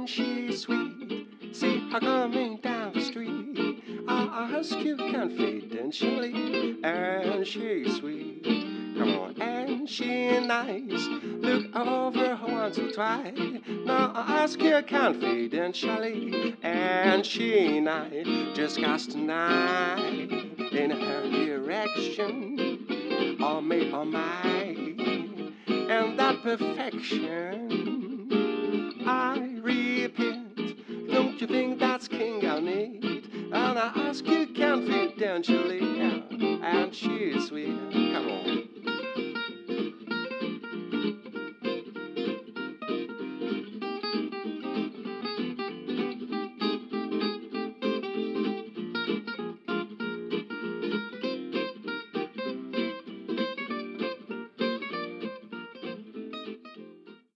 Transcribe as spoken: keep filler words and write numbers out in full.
and she's sweet. See her coming down the street. I ask you confidentially, and she's sweet. Come on, and she nice. Look over her once or twice. Now I ask you confidentially, and she nice. Just cast a knife in her direction, or me or mine, and that perfection. I repeat, don't you think that's king I need? And I ask you confidentially,